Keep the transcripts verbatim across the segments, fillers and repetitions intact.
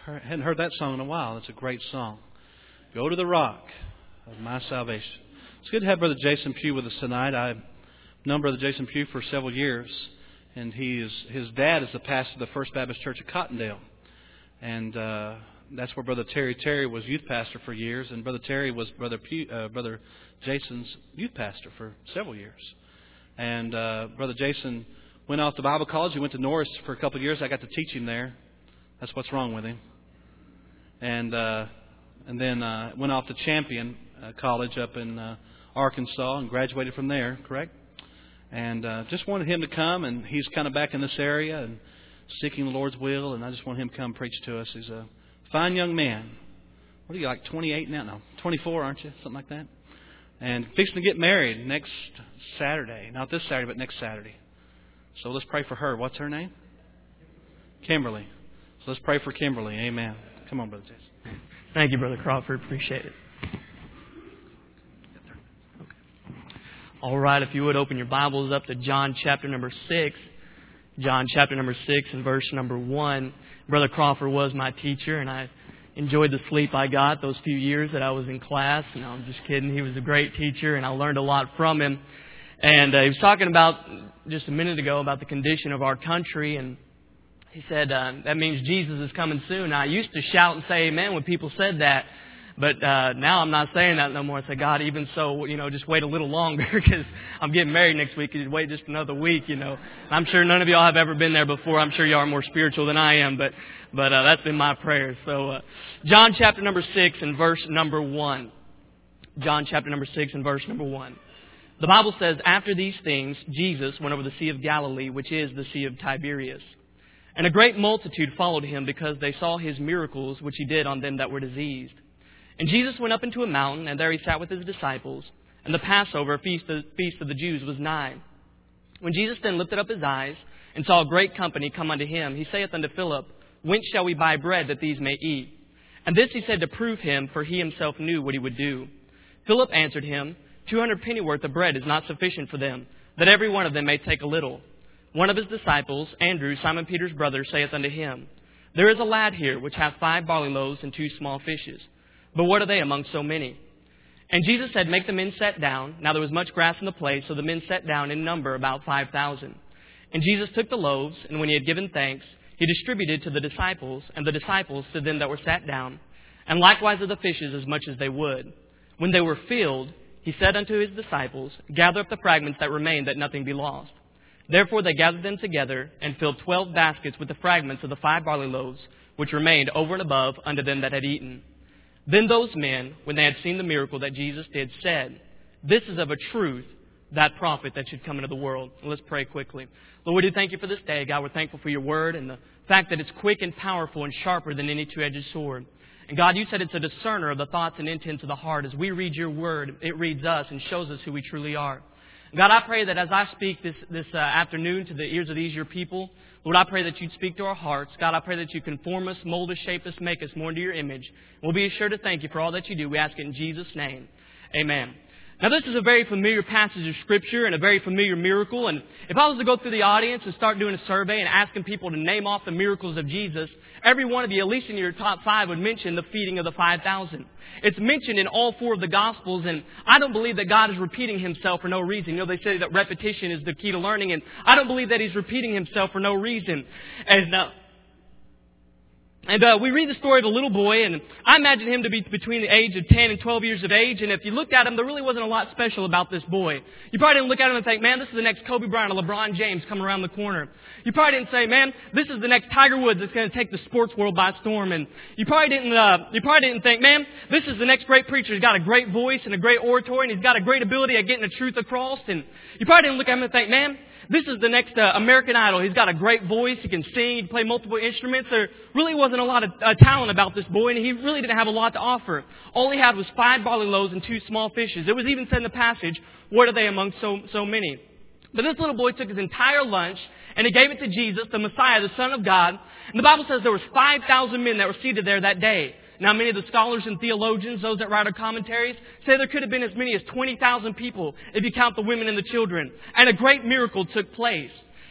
I hadn't heard that song in a while. It's a great song. Go to the rock of my salvation. It's good to have Brother Jason Pugh with us tonight. I've known Brother Jason Pugh for several years, and he is his dad is the pastor of the First Baptist Church of Cottondale, and uh, that's where Brother Terry Terry was youth pastor for years, and Brother Terry was Brother Pugh, uh, Brother Jason's youth pastor for several years. And uh, Brother Jason went off to Bible college. He went to Norris for a couple of years. I got to teach him there. That's what's wrong with him. And uh, and then uh, went off to Champion uh, College up in uh, Arkansas and graduated from there, correct? And uh, just wanted him to come, and he's kind of back in this area and seeking the Lord's will, and I just want him to come preach to us. He's a fine young man. What are you, like twenty-eight now? No, twenty-four, aren't you? Something like that. And fixing to get married next Saturday. Not this Saturday, but next Saturday. So let's pray for her. What's her name? Kimberly. So let's pray for Kimberly. Amen. Come on, Brother Jason. Thank you, Brother Crawford. Appreciate it. Okay. All right, if you would open your Bibles up to John chapter number six. John chapter number six and verse number one. Brother Crawford was my teacher, and I enjoyed the sleep I got those few years that I was in class. No, I'm just kidding. He was a great teacher, and I learned a lot from him. And uh, he was talking about, just a minute ago, about the condition of our country, and he said, uh, that means Jesus is coming soon. Now, I used to shout and say amen when people said that, but uh, now I'm not saying that no more. I say, God, even so, you know, just wait a little longer because I'm getting married next week. Just wait just another week, you know. I'm sure none of y'all have ever been there before. I'm sure y'all are more spiritual than I am, but but uh, that's been my prayer. So uh, John chapter number six and verse number one. John chapter number six and verse number one. The Bible says, after these things, Jesus went over the Sea of Galilee, which is the Sea of Tiberias. And a great multitude followed him because they saw his miracles, which he did on them that were diseased. And Jesus went up into a mountain, and there he sat with his disciples. And the Passover, feast of, feast of the Jews, was nigh. When Jesus then lifted up his eyes, and saw a great company come unto him, he saith unto Philip, Whence shall we buy bread that these may eat? And this he said to prove him, for he himself knew what he would do. Philip answered him, Two hundred pennyworth of bread is not sufficient for them, that every one of them may take a little. One of his disciples, Andrew, Simon Peter's brother, saith unto him, There is a lad here which hath five barley loaves and two small fishes. But what are they among so many? And Jesus said, Make the men sit down. Now there was much grass in the place, so the men sat down in number about five thousand. And Jesus took the loaves, and when he had given thanks, he distributed to the disciples, and the disciples to them that were sat down, and likewise of the fishes as much as they would. When they were filled, he said unto his disciples, Gather up the fragments that remain, that nothing be lost. Therefore they gathered them together, and filled twelve baskets with the fragments of the five barley loaves, which remained over and above unto them that had eaten. Then those men, when they had seen the miracle that Jesus did, said, This is of a truth that prophet that should come into the world. Let's pray quickly. Lord, we do thank you for this day. God, we're thankful for your word and the fact that it's quick and powerful and sharper than any two-edged sword. And God, you said it's a discerner of the thoughts and intents of the heart. As we read your word, it reads us and shows us who we truly are. God, I pray that as I speak this, this uh, afternoon to the ears of these your people, Lord, I pray that you'd speak to our hearts. God, I pray that you conform us, mold us, shape us, make us more into your image. We'll be sure to thank you for all that you do. We ask it in Jesus' name. Amen. Now, this is a very familiar passage of Scripture and a very familiar miracle. And if I was to go through the audience and start doing a survey and asking people to name off the miracles of Jesus, every one of you, at least in your top five, would mention the feeding of the five thousand. It's mentioned in all four of the Gospels, and I don't believe that God is repeating himself for no reason. You know, they say that repetition is the key to learning, and I don't believe that he's repeating himself for no reason. And uh, And uh, we read the story of a little boy, and I imagine him to be between the age of ten and twelve years of age. And if you looked at him, there really wasn't a lot special about this boy. You probably didn't look at him and think, man, this is the next Kobe Bryant or LeBron James coming around the corner. You probably didn't say, man, this is the next Tiger Woods that's going to take the sports world by storm. And you probably didn't, uh, you probably didn't think, man, this is the next great preacher. He's got a great voice and a great oratory, and he's got a great ability at getting the truth across. And you probably didn't look at him and think, man, this is the next uh, American Idol. He's got a great voice. He can sing. He can play multiple instruments. There really wasn't a lot of uh, talent about this boy, and he really didn't have a lot to offer. All he had was five barley loaves and two small fishes. It was even said in the passage, what are they among so, so many? But this little boy took his entire lunch, and he gave it to Jesus, the Messiah, the Son of God. And the Bible says there was five thousand men that were seated there that day. Now, many of the scholars and theologians, those that write our commentaries, say there could have been as many as twenty thousand people if you count the women and the children. And a great miracle took place.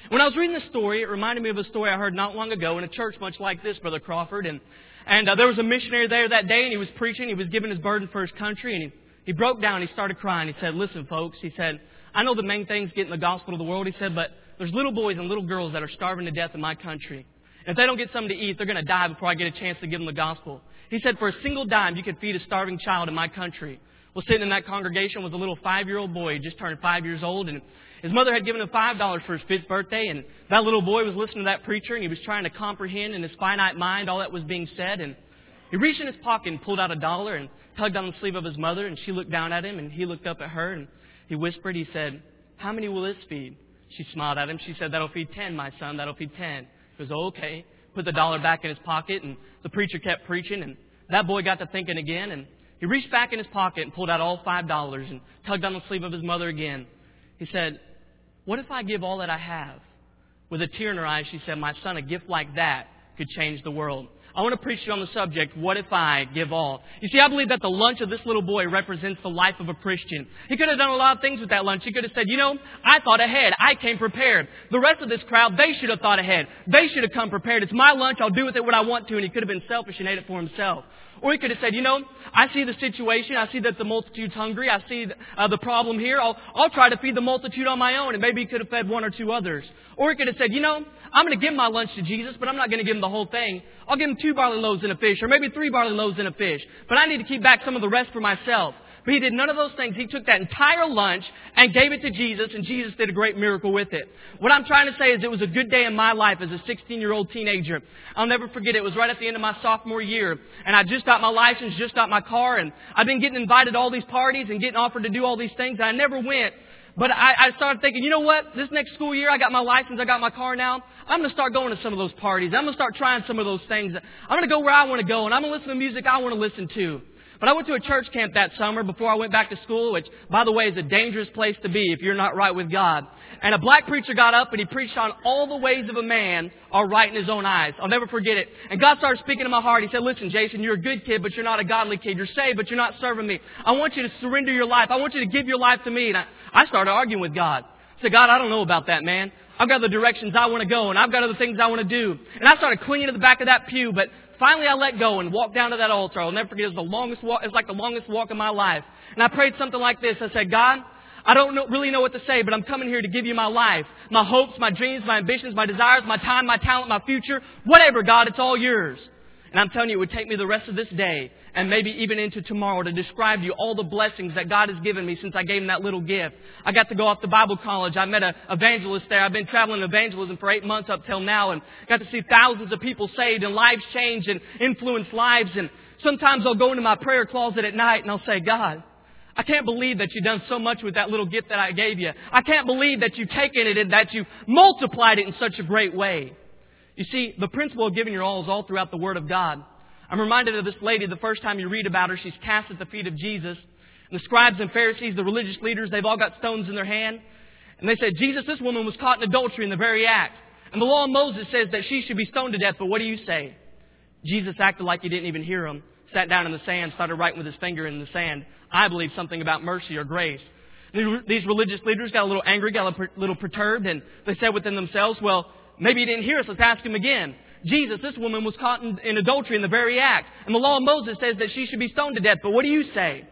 When I was reading this story, it reminded me of a story I heard not long ago in a church much like this, Brother Crawford. And, and uh, there was a missionary there that day, and he was preaching. He was giving his burden for his country, and he, he broke down. He started crying. He said, listen, folks, he said, I know the main thing's getting the gospel to the world, he said, but there's little boys and little girls that are starving to death in my country. And if they don't get something to eat, they're going to die before I get a chance to give them the gospel. He said, for a single dime, you could feed a starving child in my country. Well, sitting in that congregation was a little five-year-old boy. He just turned five years old, and his mother had given him five dollars for his fifth birthday, and that little boy was listening to that preacher, and he was trying to comprehend in his finite mind all that was being said. And he reached in his pocket and pulled out a dollar and tugged on the sleeve of his mother, and she looked down at him, and he looked up at her, and he whispered, he said, how many will this feed? She smiled at him. She said, that'll feed ten, my son. That'll feed ten. He goes, oh, okay. Put the dollar back in his pocket, and the preacher kept preaching, and that boy got to thinking again, and he reached back in his pocket and pulled out all five dollars and tugged on the sleeve of his mother again. He said, what if I give all that I have? With a tear in her eye, she said, my son, a gift like that could change the world. I want to preach to you on the subject, what if I give all? You see, I believe that the lunch of this little boy represents the life of a Christian. He could have done a lot of things with that lunch. He could have said, you know, I thought ahead. I came prepared. The rest of this crowd, they should have thought ahead. They should have come prepared. It's my lunch. I'll do with it what I want to. And he could have been selfish and ate it for himself. Or he could have said, you know, I see the situation. I see that the multitude's hungry. I see uh, the problem here. I'll, I'll try to feed the multitude on my own. And maybe he could have fed one or two others. Or he could have said, you know, I'm going to give my lunch to Jesus, but I'm not going to give him the whole thing. I'll give him two barley loaves and a fish, or maybe three barley loaves and a fish. But I need to keep back some of the rest for myself. But he did none of those things. He took that entire lunch and gave it to Jesus, and Jesus did a great miracle with it. What I'm trying to say is it was a good day in my life as a sixteen-year-old teenager. I'll never forget it. It was right at the end of my sophomore year, and I just got my license, just got my car, and I've been getting invited to all these parties and getting offered to do all these things, and I never went. But I, I started thinking, you know what? This next school year, I got my license, I got my car now. I'm going to start going to some of those parties. I'm going to start trying some of those things. I'm going to go where I want to go, and I'm going to listen to music I want to listen to. But I went to a church camp that summer before I went back to school, which, by the way, is a dangerous place to be if you're not right with God. And a black preacher got up and he preached on all the ways of a man are right in his own eyes. I'll never forget it. And God started speaking to my heart. He said, listen, Jason, you're a good kid, but you're not a godly kid. You're saved, but you're not serving me. I want you to surrender your life. I want you to give your life to me. And I, I started arguing with God. I said, God, I don't know about that, man. I've got the directions I want to go, and I've got other things I want to do. And I started clinging to the back of that pew, but finally I let go and walked down to that altar. I'll never forget. It was the longest walk. It was like the longest walk of my life. And I prayed something like this. I said, God, I don't know, really know what to say, but I'm coming here to give you my life, my hopes, my dreams, my ambitions, my desires, my time, my talent, my future, whatever, God, it's all yours. And I'm telling you, it would take me the rest of this day and maybe even into tomorrow to describe to you all the blessings that God has given me since I gave Him that little gift. I got to go off to Bible college. I met an evangelist there. I've been traveling evangelism for eight months up till now and got to see thousands of people saved and lives changed and influenced lives. And sometimes I'll go into my prayer closet at night and I'll say, God, I can't believe that you've done so much with that little gift that I gave you. I can't believe that you've taken it and that you've multiplied it in such a great way. You see, the principle of giving your all is all throughout the Word of God. I'm reminded of this lady the first time you read about her. She's cast at the feet of Jesus. And the scribes and Pharisees, the religious leaders, they've all got stones in their hand. And they said, Jesus, this woman was caught in adultery in the very act. And the law of Moses says that she should be stoned to death. But what do you say? Jesus acted like he didn't even hear him. Sat down in the sand, started writing with his finger in the sand. I believe something about mercy or grace. These religious leaders got a little angry, got a little perturbed, and they said within themselves, well, maybe he didn't hear us. Let's ask him again. Jesus, this woman was caught in, in adultery in the very act. And the law of Moses says that she should be stoned to death. But what do you say?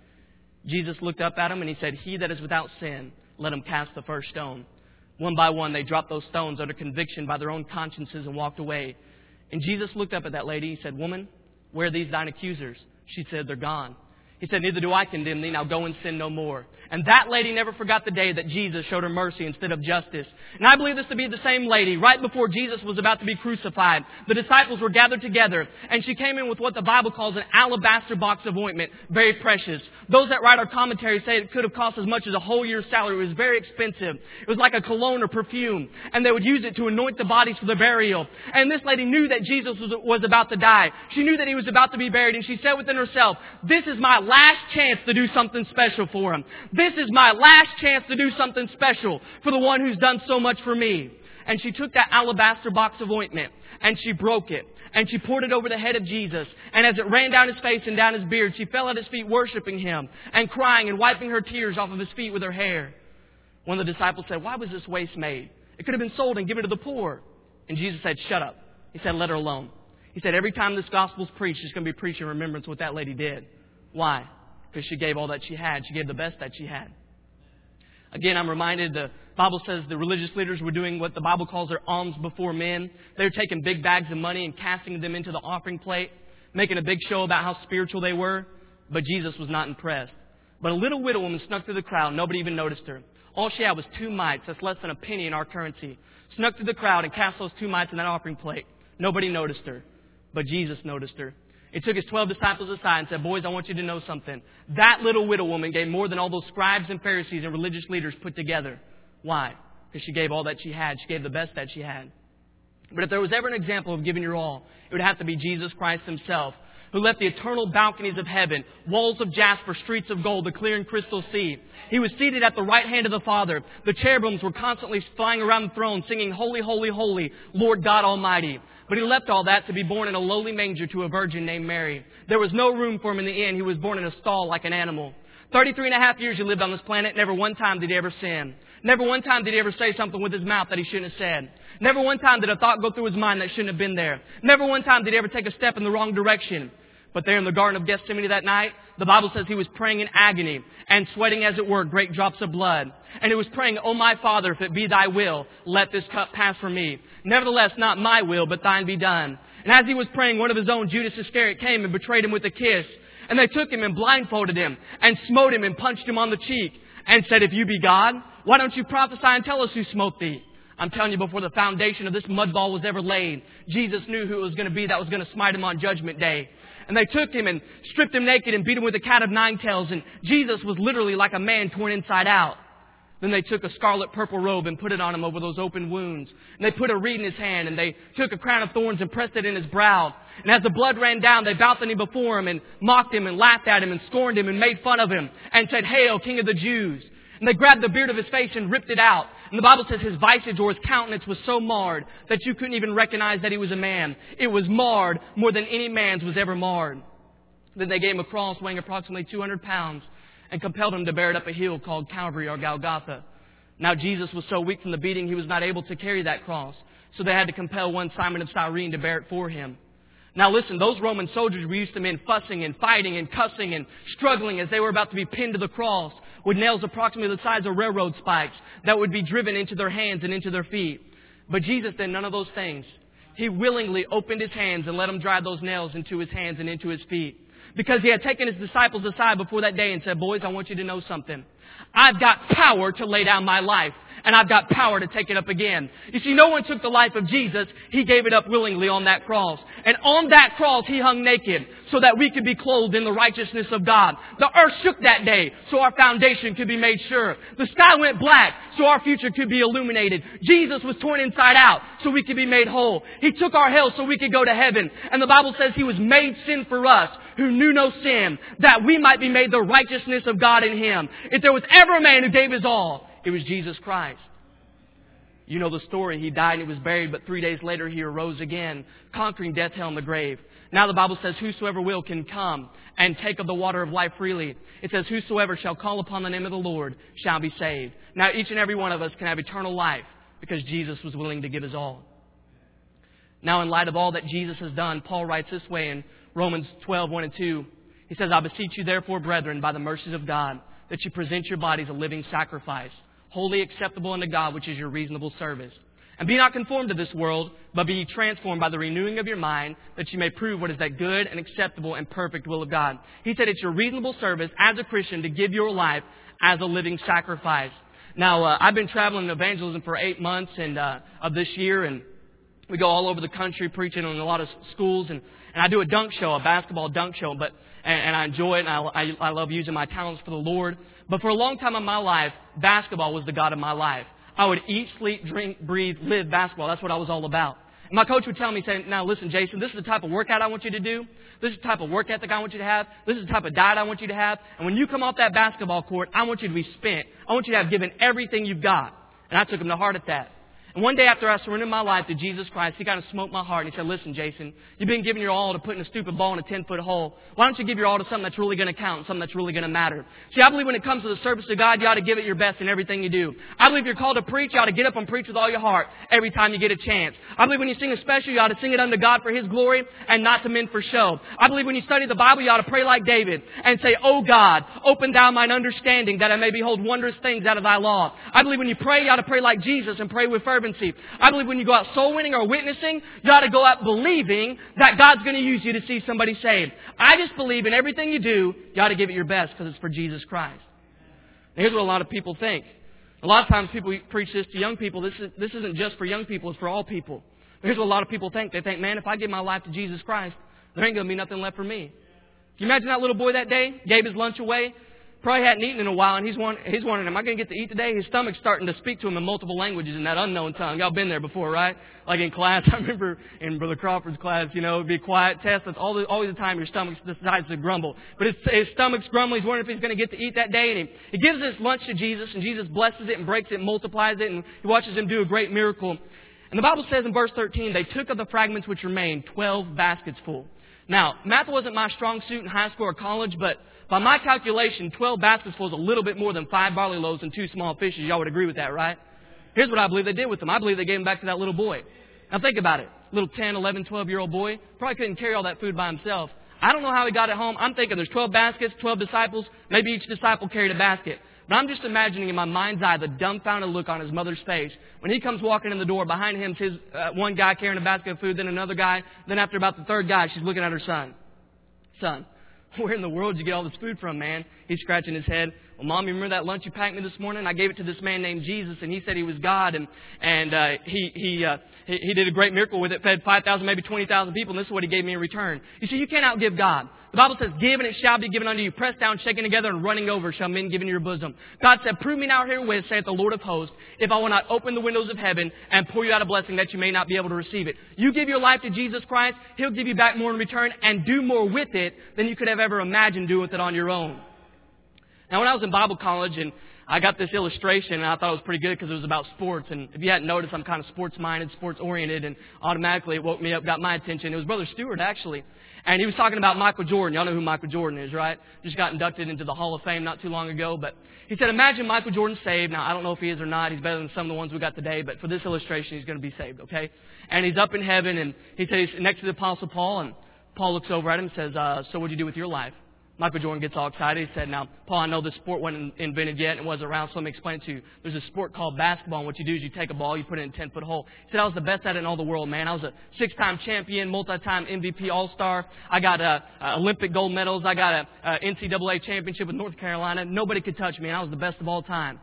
Jesus looked up at him and he said, he that is without sin, let him cast the first stone. One by one, they dropped those stones under conviction by their own consciences and walked away. And Jesus looked up at that lady. He said, woman, where are these thine accusers? She said, they're gone. He said, neither do I condemn thee. Now go and sin no more. And that lady never forgot the day that Jesus showed her mercy instead of justice. And I believe this to be the same lady. Right before Jesus was about to be crucified, the disciples were gathered together, and she came in with what the Bible calls an alabaster box of ointment, very precious. Those that write our commentary say it could have cost as much as a whole year's salary. It was very expensive. It was like a cologne or perfume, and they would use it to anoint the bodies for the burial. And this lady knew that Jesus was, was about to die. She knew that he was about to be buried, and she said within herself, this is my last chance to do something special for him. This is my last chance to do something special for the one who's done so much for me. And she took that alabaster box of ointment and she broke it and she poured it over the head of Jesus. And as it ran down his face and down his beard, she fell at his feet worshiping him and crying and wiping her tears off of his feet with her hair. One of the disciples said, why was this waste made? It could have been sold and given to the poor. And Jesus said, shut up. He said, let her alone. He said, every time this gospel's preached, it's going to be preached in remembrance of what that lady did. Why? Because she gave all that she had. She gave the best that she had. Again, I'm reminded the Bible says the religious leaders were doing what the Bible calls their alms before men. They were taking big bags of money and casting them into the offering plate, making a big show about how spiritual they were. But Jesus was not impressed. But a little widow woman snuck through the crowd. Nobody even noticed her. All she had was two mites. That's less than a penny in our currency. Snuck through the crowd and cast those two mites in that offering plate. Nobody noticed her. But Jesus noticed her. He took his twelve disciples aside and said, boys, I want you to know something. That little widow woman gave more than all those scribes and Pharisees and religious leaders put together. Why? Because she gave all that she had. She gave the best that she had. But if there was ever an example of giving your all, it would have to be Jesus Christ himself, who left the eternal balconies of heaven, walls of jasper, streets of gold, the clear and crystal sea. He was seated at the right hand of the Father. The cherubims were constantly flying around the throne, singing, holy, holy, holy, Lord God Almighty. But he left all that to be born in a lowly manger to a virgin named Mary. There was no room for him in the inn. He was born in a stall like an animal. Thirty-three and a half years he lived on this planet. Never one time did he ever sin. Never one time did he ever say something with his mouth that he shouldn't have said. Never one time did a thought go through his mind that shouldn't have been there. Never one time did he ever take a step in the wrong direction. But there in the Garden of Gethsemane that night, the Bible says he was praying in agony and sweating, as it were, great drops of blood. And he was praying, O my Father, if it be thy will, let this cup pass from me. Nevertheless, not my will, but thine be done. And as he was praying, one of his own, Judas Iscariot, came and betrayed him with a kiss. And they took him and blindfolded him and smote him and punched him on the cheek and said, if you be God, why don't you prophesy and tell us who smote thee? I'm telling you, before the foundation of this mud ball was ever laid, Jesus knew who it was going to be that was going to smite him on Judgment Day. And they took him and stripped him naked and beat him with a cat of nine tails. And Jesus was literally like a man torn inside out. Then they took a scarlet purple robe and put it on him over those open wounds. And they put a reed in his hand and they took a crown of thorns and pressed it in his brow. And as the blood ran down, they bowed the knee before him and mocked him and laughed at him and scorned him and made fun of him and said, Hail, King of the Jews. And they grabbed the beard of his face and ripped it out. And the Bible says his visage or his countenance was so marred that you couldn't even recognize that he was a man. It was marred more than any man's was ever marred. Then they gave him a cross weighing approximately two hundred pounds and compelled him to bear it up a hill called Calvary or Golgotha. Now Jesus was so weak from the beating he was not able to carry that cross. So they had to compel one Simon of Cyrene to bear it for him. Now listen, those Roman soldiers were used to men fussing and fighting and cussing and struggling as they were about to be pinned to the cross with nails approximately the size of railroad spikes that would be driven into their hands and into their feet. But Jesus did none of those things. He willingly opened his hands and let them drive those nails into his hands and into his feet. Because he had taken his disciples aside before that day and said, boys, I want you to know something. I've got power to lay down my life. And I've got power to take it up again. You see, no one took the life of Jesus. He gave it up willingly on that cross. And on that cross, he hung naked so that we could be clothed in the righteousness of God. The earth shook that day so our foundation could be made sure. The sky went black so our future could be illuminated. Jesus was torn inside out so we could be made whole. He took our hell so we could go to heaven. And the Bible says he was made sin for us who knew no sin, that we might be made the righteousness of God in him. If there was ever a man who gave his all, it was Jesus Christ. You know the story. He died and he was buried, but three days later he arose again, conquering death, hell, and the grave. Now the Bible says, whosoever will can come and take of the water of life freely. It says, whosoever shall call upon the name of the Lord shall be saved. Now each and every one of us can have eternal life because Jesus was willing to give his all. Now in light of all that Jesus has done, Paul writes this way in Romans twelve, one and two. He says, I beseech you therefore, brethren, by the mercies of God, that you present your bodies a living sacrifice, wholly acceptable unto God, which is your reasonable service. And be not conformed to this world, but be ye transformed by the renewing of your mind, that you may prove what is that good and acceptable and perfect will of God. He said it's your reasonable service as a Christian to give your life as a living sacrifice. Now, uh, I've been traveling in evangelism for eight months and uh, of this year, and we go all over the country preaching in a lot of schools, and, and I do a dunk show, a basketball dunk show, but and, and I enjoy it, and I, I, I love using my talents for the Lord. But for a long time in my life, basketball was the God of my life. I would eat, sleep, drink, breathe, live basketball. That's what I was all about. And my coach would tell me, saying, now listen, Jason, this is the type of workout I want you to do. This is the type of work ethic I want you to have. This is the type of diet I want you to have. And when you come off that basketball court, I want you to be spent. I want you to have given everything you've got. And I took him to heart at that. And one day after I surrendered my life to Jesus Christ, He kind of smoked my heart and He said, listen, Jason, you've been giving your all to putting a stupid ball in a ten-foot hole. Why don't you give your all to something that's really going to count, something that's really going to matter? See, I believe when it comes to the service of God, you ought to give it your best in everything you do. I believe you're called to preach, you ought to get up and preach with all your heart every time you get a chance. I believe when you sing a special, you ought to sing it unto God for His glory and not to men for show. I believe when you study the Bible, you ought to pray like David and say, oh God, open thou mine understanding that I may behold wondrous things out of thy law. I believe when you pray, you ought to pray like Jesus and pray with fervency. I believe when you go out soul winning or witnessing, you ought to go out believing that God's going to use you to see somebody saved. I just believe in everything you do, you ought to give it your best because it's for Jesus Christ. And here's what a lot of people think. A lot of times people preach this to young people. This, is, this isn't just for young people, it's for all people. But here's what a lot of people think. They think, man, if I give my life to Jesus Christ, there ain't going to be nothing left for me. Can you imagine that little boy that day? Gave his lunch away. Probably hadn't eaten in a while, and he's, one, he's wondering, am I going to get to eat today? His stomach's starting to speak to him in multiple languages in that unknown tongue. Y'all been there before, right? Like in class, I remember in Brother Crawford's class, you know, it'd be a quiet test. That's all the, always the time your stomach decides to grumble. But his, his stomach's grumbling. He's wondering if he's going to get to eat that day. And he, he gives his lunch to Jesus, and Jesus blesses it and breaks it and multiplies it, and he watches him do a great miracle. And the Bible says in verse thirteen, they took of the fragments which remained twelve baskets full. Now, math wasn't my strong suit in high school or college, but by my calculation, twelve baskets full is a little bit more than five barley loaves and two small fishes. Y'all would agree with that, right? Here's what I believe they did with them. I believe they gave them back to that little boy. Now think about it. Little ten, eleven, twelve-year-old boy probably couldn't carry all that food by himself. I don't know how he got it home. I'm thinking there's twelve baskets, twelve disciples. Maybe each disciple carried a basket. But I'm just imagining in my mind's eye the dumbfounded look on his mother's face. When he comes walking in the door, behind him's his uh, one guy carrying a basket of food, then another guy. Then after about the third guy, she's looking at her son. Son, where in the world did you get all this food from, man? He's scratching his head. Well, Mom, you remember that lunch you packed me this morning? I gave it to this man named Jesus, and he said he was God, and and uh, he he, uh, he he did a great miracle with it, fed five thousand, maybe twenty thousand people, and this is what he gave me in return. You see, you can't outgive God. The Bible says, give and it shall be given unto you, pressed down, shaken together, and running over shall men give in your bosom. God said, prove me now herewith, saith the Lord of hosts, if I will not open the windows of heaven and pour you out a blessing that you may not be able to receive it. You give your life to Jesus Christ, He'll give you back more in return and do more with it than you could have ever imagined doing with it on your own. Now, when I was in Bible college, and I got this illustration, and I thought it was pretty good because it was about sports. And if you hadn't noticed, I'm kind of sports-minded, sports-oriented, and automatically it woke me up, got my attention. It was Brother Stewart, actually. And he was talking about Michael Jordan. Y'all know who Michael Jordan is, right? Just got inducted into the Hall of Fame not too long ago. But he said, imagine Michael Jordan saved. Now, I don't know if he is or not. He's better than some of the ones we got today. But for this illustration, he's going to be saved, okay? And he's up in heaven, and he said he's next to the Apostle Paul. And Paul looks over at him and says, uh, so what'd you do with your life? Michael Jordan gets all excited. He said, now, Paul, I know this sport wasn't invented yet and wasn't around, so let me explain it to you. There's a sport called basketball, and what you do is you take a ball, you put it in a ten-foot hole. He said, I was the best at it in all the world, man. I was a six-time champion, multi-time M V P All-Star. I got uh, uh, Olympic gold medals. I got a uh, N C double A championship with North Carolina. Nobody could touch me, and I was the best of all time.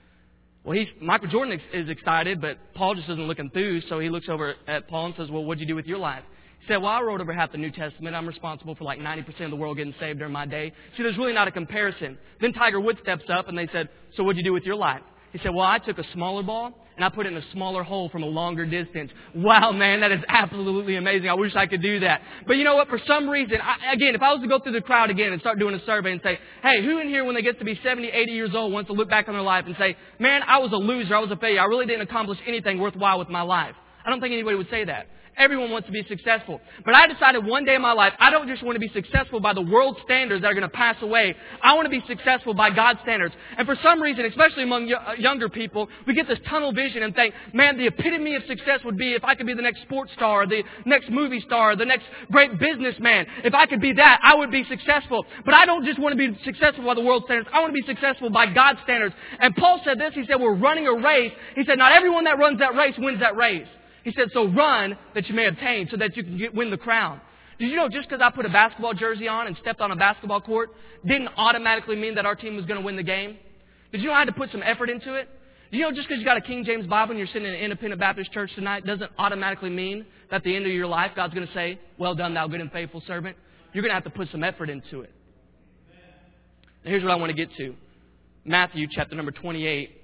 Well, he's, Michael Jordan is excited, but Paul just doesn't look enthused, so he looks over at Paul and says, well, what'd you do with your life? He said, well, I wrote over half the New Testament. I'm responsible for like ninety percent of the world getting saved during my day. See, there's really not a comparison. Then Tiger Woods steps up and they said, so what'd you do with your life? He said, well, I took a smaller ball and I put it in a smaller hole from a longer distance. Wow, man, that is absolutely amazing. I wish I could do that. But you know what? For some reason, I, again, if I was to go through the crowd again and start doing a survey and say, hey, who in here when they get to be seventy, eighty years old wants to look back on their life and say, man, I was a loser. I was a failure. I really didn't accomplish anything worthwhile with my life. I don't think anybody would say that. Everyone wants to be successful. But I decided one day in my life, I don't just want to be successful by the world standards that are going to pass away. I want to be successful by God's standards. And for some reason, especially among younger people, we get this tunnel vision and think, man, the epitome of success would be if I could be the next sports star, the next movie star, the next great businessman. If I could be that, I would be successful. But I don't just want to be successful by the world standards. I want to be successful by God's standards. And Paul said this. He said, we're running a race. He said, not everyone that runs that race wins that race. He said, so run that you may obtain, so that you can get, win the crown. Did you know just because I put a basketball jersey on and stepped on a basketball court didn't automatically mean that our team was going to win the game? Did you know I had to put some effort into it? Did you know just because you got a King James Bible and you're sitting in an independent Baptist church tonight doesn't automatically mean that at the end of your life God's going to say, well done, thou good and faithful servant? You're going to have to put some effort into it. Now here's what I want to get to. Matthew chapter number twenty-eight.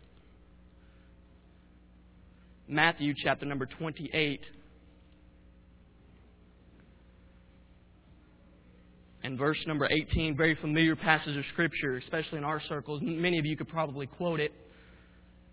Matthew chapter number twenty-eight and verse number eighteen, very familiar passage of Scripture, especially in our circles. Many of you could probably quote it.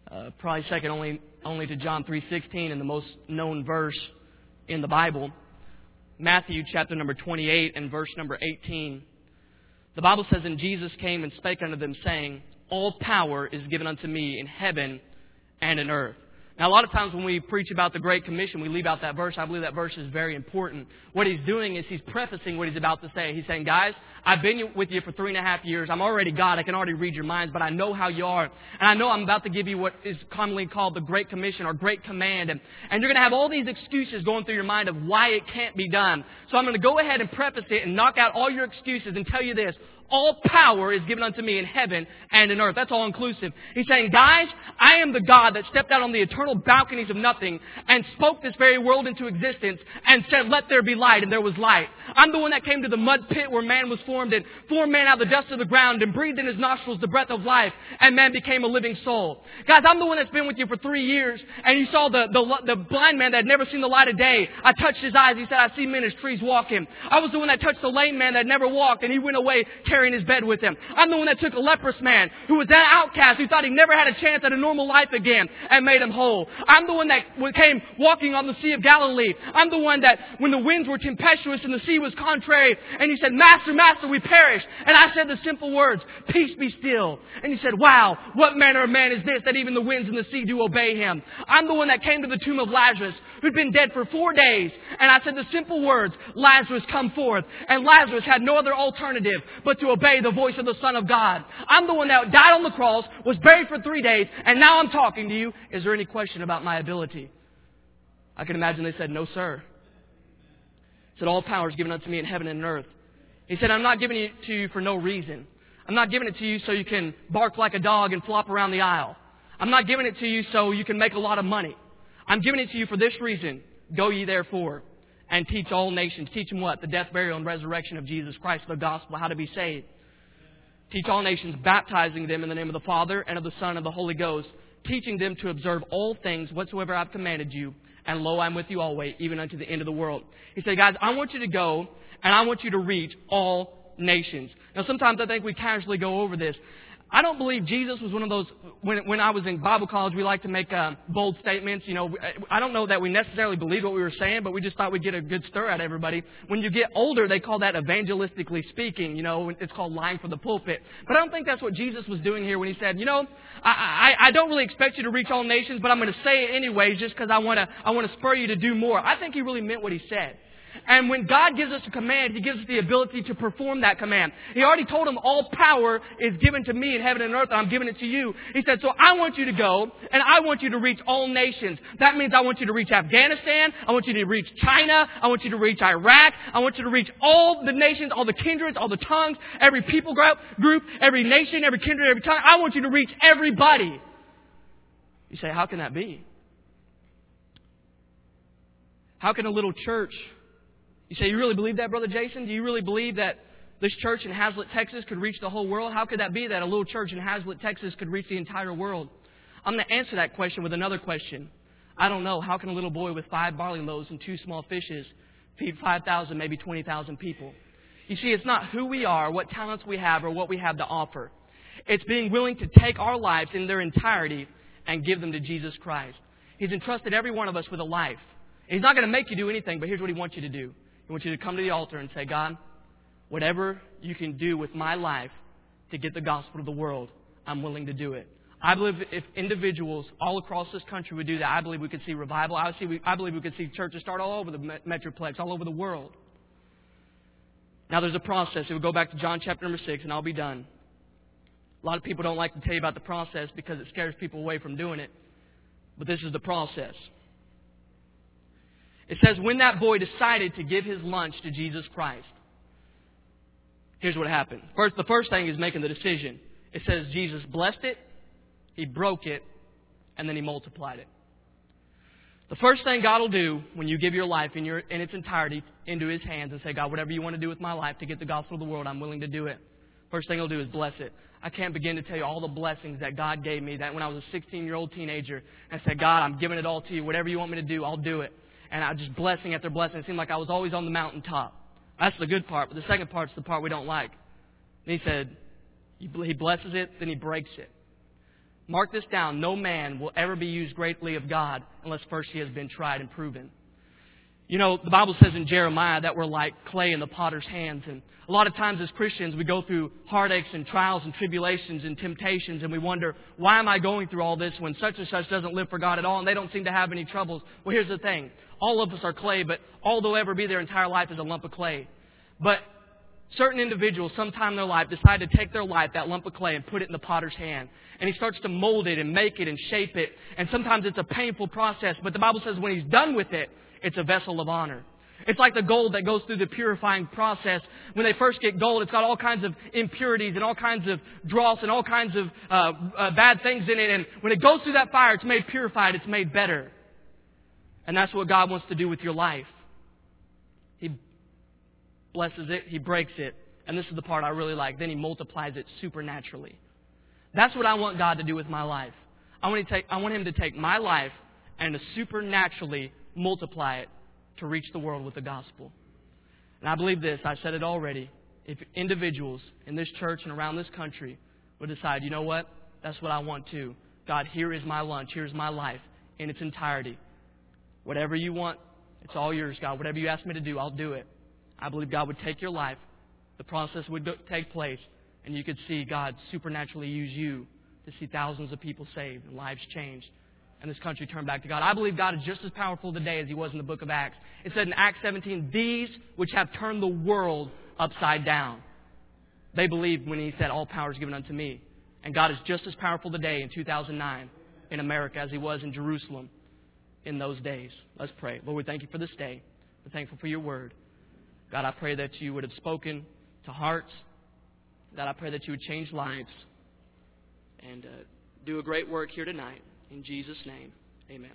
uh, probably second only only to John three sixteen and the most known verse in the Bible. Matthew chapter number twenty-eight and verse number eighteen. The Bible says, "And Jesus came and spake unto them, saying, All power is given unto me in heaven and in earth." Now, a lot of times when we preach about the Great Commission, we leave out that verse. I believe that verse is very important. What he's doing is he's prefacing what he's about to say. He's saying, guys, I've been with you for three and a half years. I'm already God. I can already read your minds, but I know how you are. And I know I'm about to give you what is commonly called the Great Commission or Great Command. And, and you're going to have all these excuses going through your mind of why it can't be done. So I'm going to go ahead and preface it and knock out all your excuses and tell you this. All power is given unto me in heaven and in earth. That's all inclusive. He's saying, guys, I am the God that stepped out on the eternal balconies of nothing and spoke this very world into existence and said, let there be light, and there was light. I'm the one that came to the mud pit where man was formed and formed man out of the dust of the ground and breathed in his nostrils the breath of life, and man became a living soul. Guys, I'm the one that's been with you for three years, and you saw the, the, the blind man that had never seen the light of day. I touched his eyes. He said, I see men as trees walking. I was the one that touched the lame man that had never walked, and he went away carrying his bed with him. I'm the one that took a leprous man who was that outcast who thought he never had a chance at a normal life again and made him whole. I'm the one that came walking on the Sea of Galilee. I'm the one that when the winds were tempestuous and the sea was contrary, and he said, Master, Master, we perish. And I said the simple words, peace be still. And he said, wow, what manner of man is this that even the winds and the sea do obey him? I'm the one that came to the tomb of Lazarus who'd been dead for four days. And I said the simple words, Lazarus, come forth. And Lazarus had no other alternative but to obey the voice of the Son of God. I'm the one that died on the cross, was buried for three days, and now I'm talking to you. Is there any question about my ability? I can imagine they said, no, sir. He said, all power is given unto me in heaven and earth. He said, I'm not giving it to you for no reason. I'm not giving it to you so you can bark like a dog and flop around the aisle. I'm not giving it to you so you can make a lot of money. I'm giving it to you for this reason. Go ye therefore and teach all nations. Teach them what? The death, burial, and resurrection of Jesus Christ, the gospel, how to be saved. Teach all nations, baptizing them in the name of the Father and of the Son and of the Holy Ghost, teaching them to observe all things whatsoever I've commanded you. And lo, I'm with you always, even unto the end of the world. He said, guys, I want you to go, and I want you to reach all nations. Now, sometimes I think we casually go over this. I don't believe Jesus was one of those, when when I was in Bible college, we like to make uh, bold statements. You know, I don't know that we necessarily believed what we were saying, but we just thought we'd get a good stir out of everybody. When you get older, they call that evangelistically speaking. You know, it's called lying for the pulpit. But I don't think that's what Jesus was doing here when he said, you know, I, I, I don't really expect you to reach all nations, but I'm going to say it anyways just because I want to I want to spur you to do more. I think he really meant what he said. And when God gives us a command, He gives us the ability to perform that command. He already told them all power is given to me in heaven and earth, and I'm giving it to you. He said, so I want you to go, and I want you to reach all nations. That means I want you to reach Afghanistan. I want you to reach China. I want you to reach Iraq. I want you to reach all the nations, all the kindreds, all the tongues, every people group, every nation, every kindred, every tongue. I want you to reach everybody. You say, how can that be? How can a little church... You say, you really believe that, Brother Jason? Do you really believe that this church in Hazlet, Texas could reach the whole world? How could that be that a little church in Hazlet, Texas could reach the entire world? I'm going to answer that question with another question. I don't know. How can a little boy with five barley loaves and two small fishes feed five thousand, maybe twenty thousand people? You see, it's not who we are, what talents we have, or what we have to offer. It's being willing to take our lives in their entirety and give them to Jesus Christ. He's entrusted every one of us with a life. He's not going to make you do anything, but here's what He wants you to do. I want you to come to the altar and say, God, whatever you can do with my life to get the gospel to the world, I'm willing to do it. I believe if individuals all across this country would do that, I believe we could see revival. I, see, I believe we could see churches start all over the Metroplex, all over the world. Now there's a process. It would go back to John chapter number six, and I'll be done. A lot of people don't like to tell you about the process because it scares people away from doing it. But this is the process. It says, when that boy decided to give his lunch to Jesus Christ, here's what happened. First, the first thing is making the decision. It says Jesus blessed it, He broke it, and then He multiplied it. The first thing God will do when you give your life in, your, in its entirety into His hands and say, God, whatever you want to do with my life to get the gospel to the world, I'm willing to do it. First thing He'll do is bless it. I can't begin to tell you all the blessings that God gave me that when I was a sixteen-year-old teenager, I said, God, I'm giving it all to you. Whatever you want me to do, I'll do it. And I just blessing after blessing. It seemed like I was always on the mountaintop. That's the good part. But the second part's the part we don't like. And He said, He blesses it, then He breaks it. Mark this down. No man will ever be used greatly of God unless first he has been tried and proven. You know, the Bible says in Jeremiah that we're like clay in the potter's hands. And a lot of times as Christians, we go through heartaches and trials and tribulations and temptations, and we wonder, why am I going through all this when such and such doesn't live for God at all and they don't seem to have any troubles? Well, here's the thing. All of us are clay, but all they'll ever be their entire life is a lump of clay. But certain individuals, sometime in their life, decide to take their life, that lump of clay, and put it in the potter's hand. And he starts to mold it and make it and shape it. And sometimes it's a painful process, but the Bible says when he's done with it, it's a vessel of honor. It's like the gold that goes through the purifying process. When they first get gold, it's got all kinds of impurities and all kinds of dross and all kinds of uh, uh, bad things in it. And when it goes through that fire, it's made purified, it's made better. And that's what God wants to do with your life. He blesses it, He breaks it. And this is the part I really like. Then He multiplies it supernaturally. That's what I want God to do with my life. I want, to take, I want Him to take my life and to supernaturally multiply it to reach the world with the gospel. And I believe this, I said it already, if individuals in this church and around this country would decide, you know what, that's what I want too. God, here is my lunch, here's my life in its entirety. Whatever you want, it's all yours, God. Whatever you ask me to do, I'll do it. I believe God would take your life, the process would take place, and you could see God supernaturally use you to see thousands of people saved and lives changed, and this country turned back to God. I believe God is just as powerful today as He was in the book of Acts. It said in Acts seventeen, these which have turned the world upside down. They believed when He said, all power is given unto me. And God is just as powerful today in two thousand nine in America as He was in Jerusalem in those days. Let's pray. Lord, we thank You for this day. We're thankful for Your word. God, I pray that You would have spoken to hearts. God, I pray that You would change lives and uh, do a great work here tonight. In Jesus' name, amen.